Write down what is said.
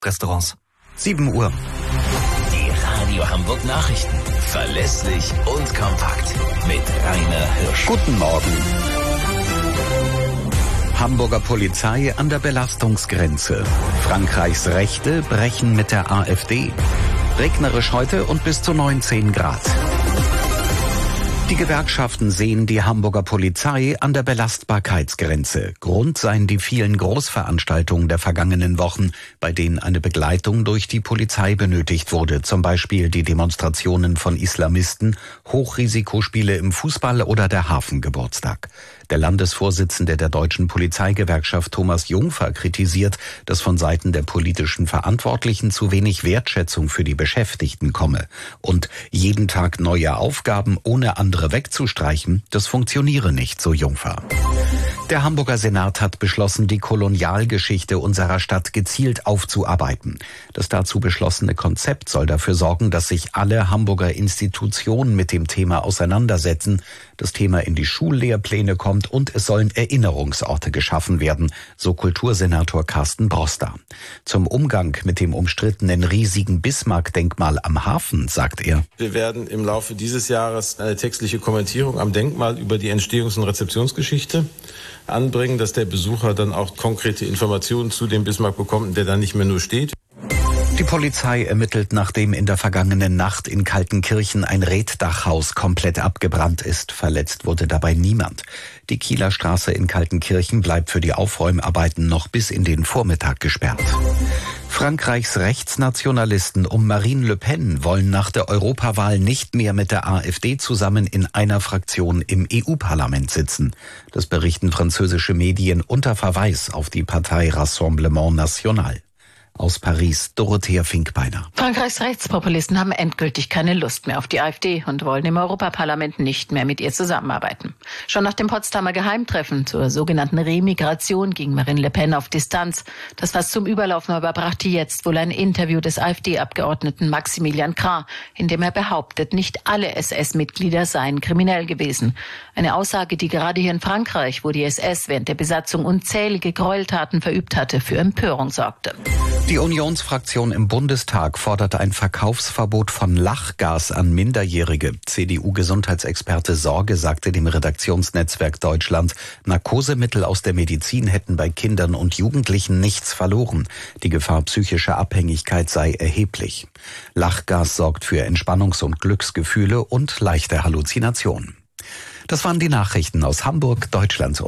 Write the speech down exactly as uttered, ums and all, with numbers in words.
Restaurants. sieben Uhr. Die Radio Hamburg Nachrichten. Verlässlich und kompakt. Mit Rainer Hirsch. Guten Morgen. Hamburger Polizei an der Belastungsgrenze. Frankreichs Rechte brechen mit der AfD. Regnerisch heute und bis zu neunzehn Grad. Die Gewerkschaften sehen die Hamburger Polizei an der Belastbarkeitsgrenze. Grund seien die vielen Großveranstaltungen der vergangenen Wochen, bei denen eine Begleitung durch die Polizei benötigt wurde. Zum Beispiel die Demonstrationen von Islamisten, Hochrisikospiele im Fußball oder der Hafengeburtstag. Der Landesvorsitzende der Deutschen Polizeigewerkschaft Thomas Jungfer kritisiert, dass von Seiten der politischen Verantwortlichen zu wenig Wertschätzung für die Beschäftigten komme. Und jeden Tag neue Aufgaben ohne andere wegzustreichen, das funktioniere nicht, so Jungfer. Der Hamburger Senat hat beschlossen, die Kolonialgeschichte unserer Stadt gezielt aufzuarbeiten. Das dazu beschlossene Konzept soll dafür sorgen, dass sich alle Hamburger Institutionen mit dem Thema auseinandersetzen, das Thema in die Schullehrpläne kommt und es sollen Erinnerungsorte geschaffen werden, so Kultursenator Carsten Broster. Zum Umgang mit dem umstrittenen riesigen Bismarck-Denkmal am Hafen, sagt er: Wir werden im Laufe dieses Jahres eine textliche Kommentierung am Denkmal über die Entstehungs- und Rezeptionsgeschichte anbringen, dass der Besucher dann auch konkrete Informationen zu dem Bismarck bekommt, der dann nicht mehr nur steht. Die Polizei ermittelt, nachdem in der vergangenen Nacht in Kaltenkirchen ein Reetdachhaus komplett abgebrannt ist. Verletzt wurde dabei niemand. Die Kieler Straße in Kaltenkirchen bleibt für die Aufräumarbeiten noch bis in den Vormittag gesperrt. Frankreichs Rechtsnationalisten um Marine Le Pen wollen nach der Europawahl nicht mehr mit der AfD zusammen in einer Fraktion im E U-Parlament sitzen. Das berichten französische Medien unter Verweis auf die Partei Rassemblement National. Aus Paris, Dorothea Finkbeiner. Frankreichs Rechtspopulisten haben endgültig keine Lust mehr auf die AfD und wollen im Europaparlament nicht mehr mit ihr zusammenarbeiten. Schon nach dem Potsdamer Geheimtreffen zur sogenannten Remigration ging Marine Le Pen auf Distanz. Das fast zum Überlaufen aber brachte jetzt wohl ein Interview des AfD-Abgeordneten Maximilian Krah, in dem er behauptet, nicht alle S S-Mitglieder seien kriminell gewesen. Eine Aussage, die gerade hier in Frankreich, wo die S S während der Besatzung unzählige Gräueltaten verübt hatte, für Empörung sorgte. Die Unionsfraktion im Bundestag fordert ein Verkaufsverbot von Lachgas an Minderjährige. C D U-Gesundheitsexperte Sorge sagte dem Redaktionsnetzwerk Deutschland, Narkosemittel aus der Medizin hätten bei Kindern und Jugendlichen nichts verloren. Die Gefahr psychischer Abhängigkeit sei erheblich. Lachgas sorgt für Entspannungs- und Glücksgefühle und leichte Halluzinationen. Das waren die Nachrichten aus Hamburg, Deutschland und